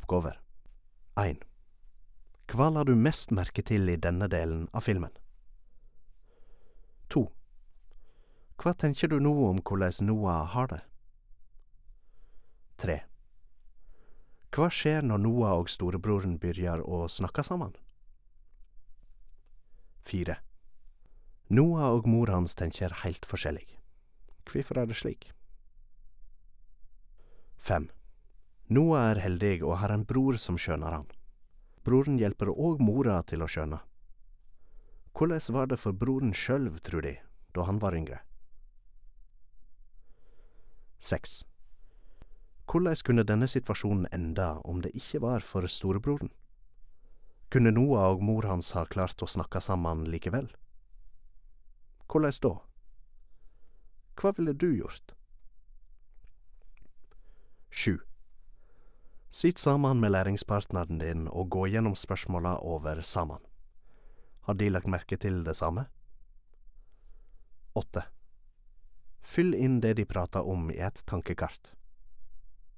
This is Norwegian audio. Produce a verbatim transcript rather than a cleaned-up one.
oppgaver. en. Hva la du mest merke til i denne delen av filmen? to. Hva tenker du nå om hvordan Noah har det? tre. Hva skjer når Noah og storebroren begynner å snakke sammen? fire. Noah og mor hans tenker helt forskjellig. Hvorfor er det slik? fem. Noah er heldig og har en bror som skjønner han. Broren hjelper også mora til å skjønne. Hvordan var det for broren selv, tror de, da han var yngre? seks. Hvordan kunne denne situasjonen enda om det ikke var for storebroren? Kunne Noah og mor hans ha klart å snakke sammen likevel? Hvordan da? Hva ville du gjort? sju. Sitt sammen med læringspartneren din og gå gjennom spørsmåla over sammen. Har de lagt merke til det samme? åtte. Fyll inn det de prater om i et tankekart.